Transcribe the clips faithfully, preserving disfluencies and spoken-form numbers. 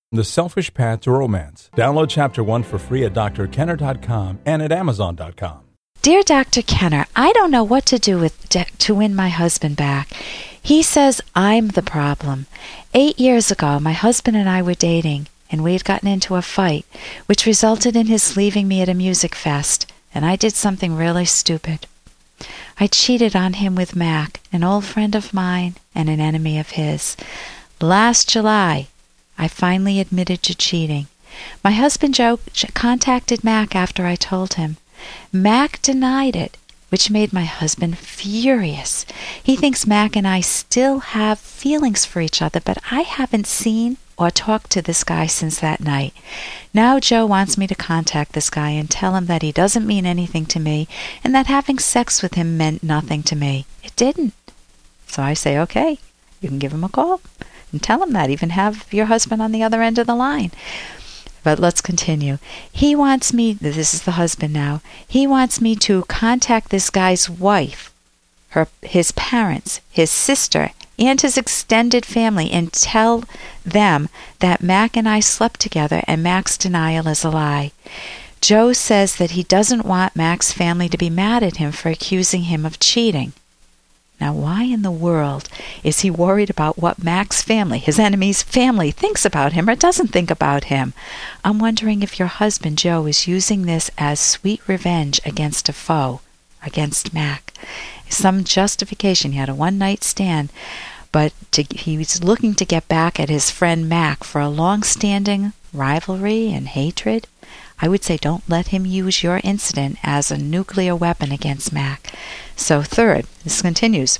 The Selfish Path to Romance. Download Chapter one for free at D R Kenner dot com and at Amazon dot com. Dear Doctor Kenner, I don't know what to do with de- to win my husband back. He says I'm the problem. Eight years ago, my husband and I were dating, and we had gotten into a fight, which resulted in his leaving me at a music fest, and I did something really stupid. I cheated on him with Mac, an old friend of mine and an enemy of his. Last July, I finally admitted to cheating. My husband Joe contacted Mac after I told him. Mac denied it, which made my husband furious. He thinks Mac and I still have feelings for each other, but I haven't seen or talked to this guy since that night. Now Joe wants me to contact this guy and tell him that he doesn't mean anything to me and that having sex with him meant nothing to me. It didn't. So I say, okay, you can give him a call and tell him that. Even have your husband on the other end of the line. But let's continue. He wants me, this is the husband now, he wants me to contact this guy's wife, her, his parents, his sister, and his extended family and tell them that Mac and I slept together and Mac's denial is a lie. Joe says that he doesn't want Mac's family to be mad at him for accusing him of cheating. Now, why in the world is he worried about what Mac's family, his enemy's family, thinks about him or doesn't think about him? I'm wondering if your husband, Joe, is using this as sweet revenge against a foe, against Mac. Some justification. He had a one-night stand, but to, he was looking to get back at his friend Mac for a long-standing rivalry and hatred. I would say don't let him use your incident as a nuclear weapon against Mac. So third, this continues.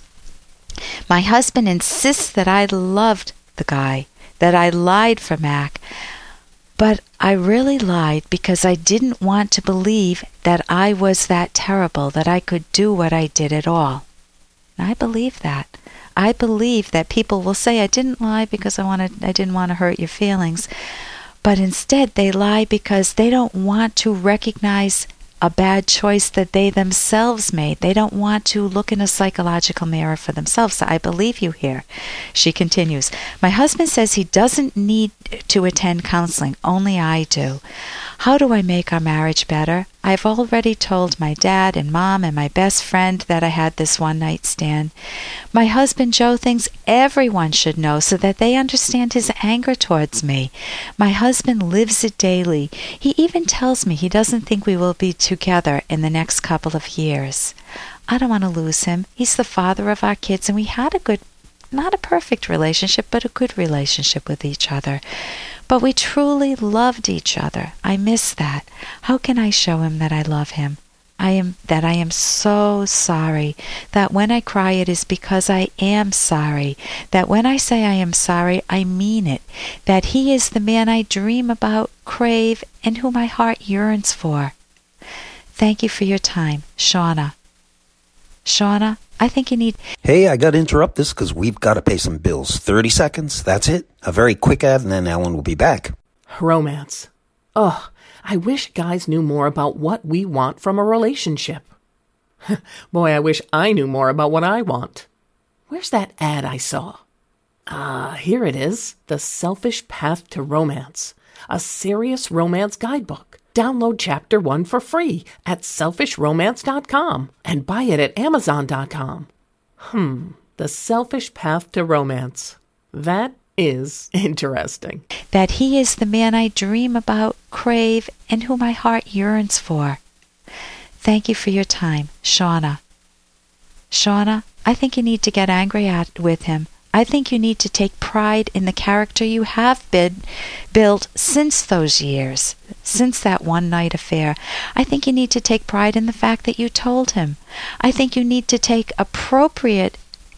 My husband insists that I loved the guy, that I lied for Mac, but I really lied because I didn't want to believe that I was that terrible, that I could do what I did at all. And I believe that. I believe that people will say I didn't lie because I wanted, I didn't want to hurt your feelings. But instead they lie because they don't want to recognize a bad choice that they themselves made. They don't want to look in a psychological mirror for themselves. So I believe you here. She continues, my husband says he doesn't need to attend counseling. Only I do. How do I make our marriage better? I've already told my dad and mom and my best friend that I had this one-night stand. My husband Joe thinks everyone should know so that they understand his anger towards me. My husband lives it daily. He even tells me he doesn't think we will be together in the next couple of years. I don't want to lose him. He's the father of our kids, and we had a good, not a perfect relationship, but a good relationship with each other. But we truly loved each other. I miss that. How can I show him that I love him? I am that I am so sorry. That when I cry it is because I am sorry. That when I say I am sorry, I mean it. That he is the man I dream about, crave, and who my heart yearns for. Thank you for your time, Shauna. Shauna, I think you need... Hey, I got to interrupt this because we've got to pay some bills. thirty seconds, that's it. A very quick ad, and then Ellen will be back. Romance. Ugh, I wish guys knew more about what we want from a relationship. Boy, I wish I knew more about what I want. Where's that ad I saw? Ah, here it is. The Selfish Path to Romance. A serious romance guidebook. Download Chapter one for free at selfish romance dot com and buy it at amazon dot com. Hmm, The Selfish Path to Romance. That is interesting. That he is the man I dream about, crave, and who my heart yearns for. Thank you for your time, Shauna. Shauna, I think you need to get angry at with him. I think you need to take pride in the character you have been built since those years, since that one-night affair. I think you need to take pride in the fact that you told him. I think you need to take appropriate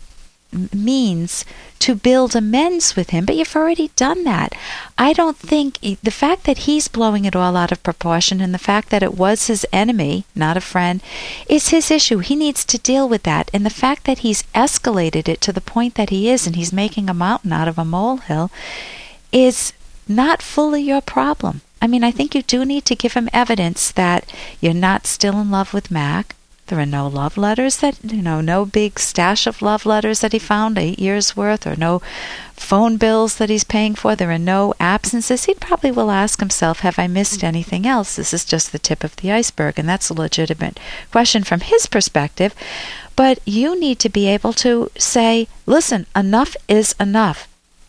means to build amends with him, but you've already done that. I don't think the fact that he's blowing it all out of proportion and the fact that it was his enemy, not a friend, is his issue. He needs to deal with that. And the fact that he's escalated it to the point that he is and he's making a mountain out of a molehill is not fully your problem. I mean, I think you do need to give him evidence that you're not still in love with Mac, There are no love letters that, you know, no big stash of love letters that he found, eight years worth, or no phone bills that he's paying for. There are no absences. He probably will ask himself, have I missed anything else? This is just the tip of the iceberg, and that's a legitimate question from his perspective. But you need to be able to say, listen, enough is enough.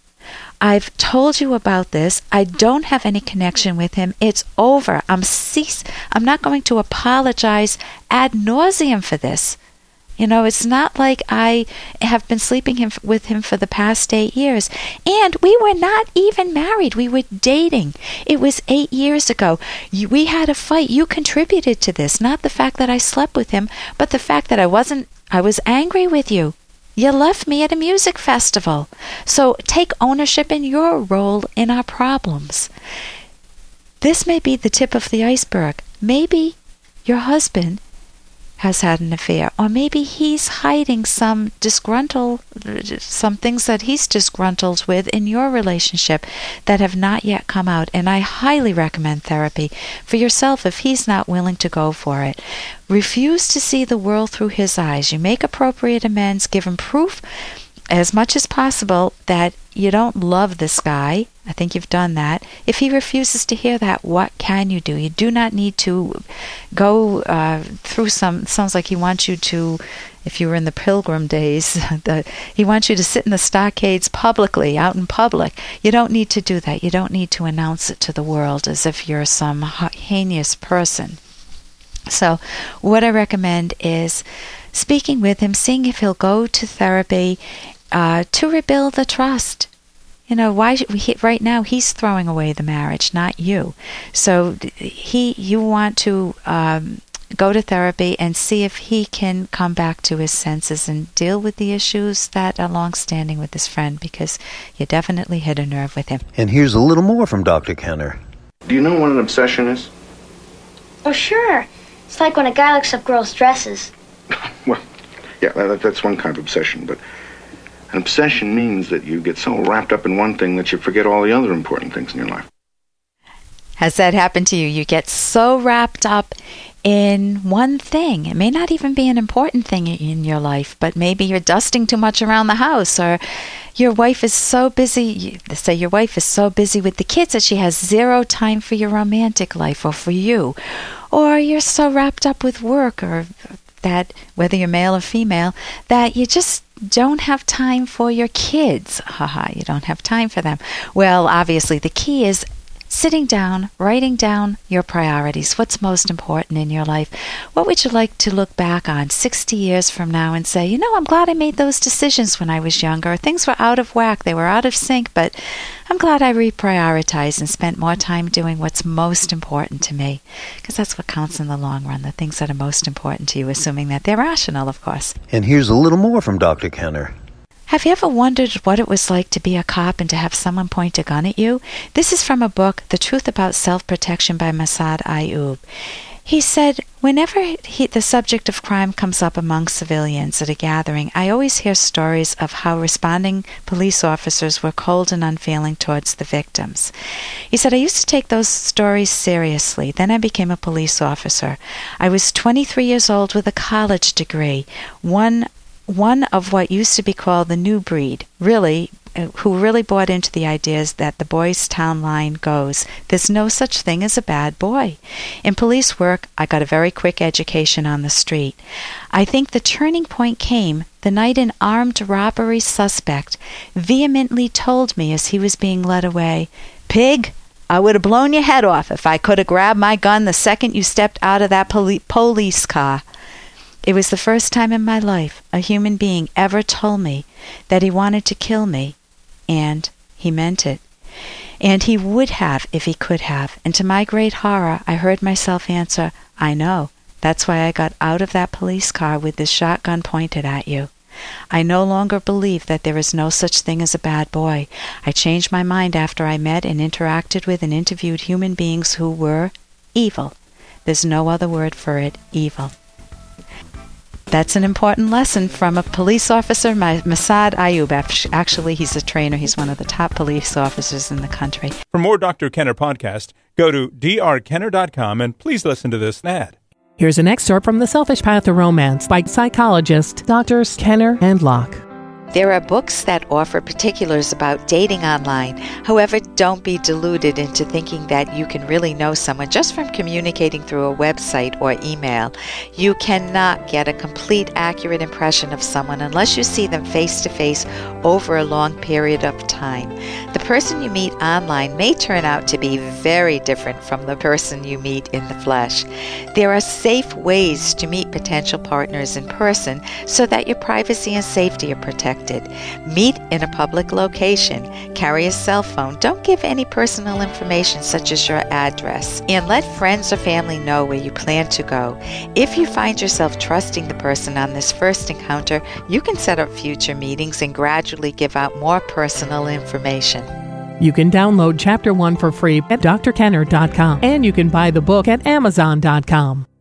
I've told you about this. I don't have any connection with him. It's over. I'm cease. I'm not going to apologize ad nauseum for this. You know, it's not like I have been sleeping him, with him for the past eight years. And we were not even married. We were dating. It was eight years ago. You, we had a fight. You contributed to this. Not the fact that I slept with him, but the fact that I wasn't, I was angry with you. You left me at a music festival. So take ownership in your role in our problems. This may be the tip of the iceberg. Maybe your husband has had an affair, or maybe he's hiding some disgruntled, some things that he's disgruntled with in your relationship that have not yet come out. And I highly recommend therapy for yourself if he's not willing to go for it. Refuse to see the world through his eyes. You make appropriate amends, give him proof as much as possible that you don't love this guy. I think you've done that. If he refuses to hear that, what can you do? You do not need to go uh, through some, sounds like he wants you to, if you were in the Pilgrim days, the, he wants you to sit in the stockades publicly, out in public. You don't need to do that. You don't need to announce it to the world as if you're some heinous person. So what I recommend is speaking with him, seeing if he'll go to therapy uh, to rebuild the trust. You know, why he, right now he's throwing away the marriage, not you. So he, you want to um, go to therapy and see if he can come back to his senses and deal with the issues that are long-standing with his friend, because you definitely hit a nerve with him. And here's a little more from Doctor Kenner. Do you know what an obsession is? Oh, sure. It's like when a guy looks up girls' dresses. Well, yeah, that, that's one kind of obsession, but an obsession means that you get so wrapped up in one thing that you forget all the other important things in your life. Has that happened to you? You get so wrapped up in one thing. It may not even be an important thing in your life, but maybe you're dusting too much around the house, or your wife is so busy, say your wife is so busy with the kids that she has zero time for your romantic life or for you. Or you're so wrapped up with work, or that, whether you're male or female, that you just don't have time for your kids. Haha, you don't have time for them. Well, obviously the key is sitting down, writing down your priorities. What's most important in your life? What would you like to look back on sixty years from now and say, you know, I'm glad I made those decisions when I was younger. Things were out of whack. They were out of sync, but I'm glad I reprioritized and spent more time doing what's most important to me. Because that's what counts in the long run, the things that are most important to you, assuming that they're rational, of course. And here's a little more from Doctor Kenner. Have you ever wondered what it was like to be a cop and to have someone point a gun at you? This is from a book, The Truth About Self-Protection by Massad Ayoob. He said, whenever he, the subject of crime comes up among civilians at a gathering, I always hear stories of how responding police officers were cold and unfeeling towards the victims. He said, I used to take those stories seriously. Then I became a police officer. I was twenty-three years old with a college degree, one one of what used to be called the new breed, really, uh, who really bought into the ideas that the Boys Town line goes, there's no such thing as a bad boy. In police work, I got a very quick education on the street. I think the turning point came the night an armed robbery suspect vehemently told me as he was being led away, Pig, I would have blown your head off if I could have grabbed my gun the second you stepped out of that poli- police car. It was the first time in my life a human being ever told me that he wanted to kill me, and he meant it. And he would have if he could have. And to my great horror, I heard myself answer, I know. That's why I got out of that police car with this shotgun pointed at you. I no longer believe that there is no such thing as a bad boy. I changed my mind after I met and interacted with and interviewed human beings who were evil. There's no other word for it, evil. That's an important lesson from a police officer, Massad Ayoob. Actually, he's a trainer. He's one of the top police officers in the country. For more Doctor Kenner podcast, go to d r kenner dot com and please listen to this ad. Here's an excerpt from The Selfish Path to Romance by psychologists Doctors Kenner and Locke. There are books that offer particulars about dating online. However, don't be deluded into thinking that you can really know someone just from communicating through a website or email. You cannot get a complete, accurate impression of someone unless you see them face to face over a long period of time. The person you meet online may turn out to be very different from the person you meet in the flesh. There are safe ways to meet potential partners in person so that your privacy and safety are protected. Meet in a public location. Carry a cell phone. Don't give any personal information such as your address. And let friends or family know where you plan to go. If you find yourself trusting the person on this first encounter, you can set up future meetings and gradually give out more personal information. You can download Chapter one for free at D R kenner dot com, and you can buy the book at amazon dot com.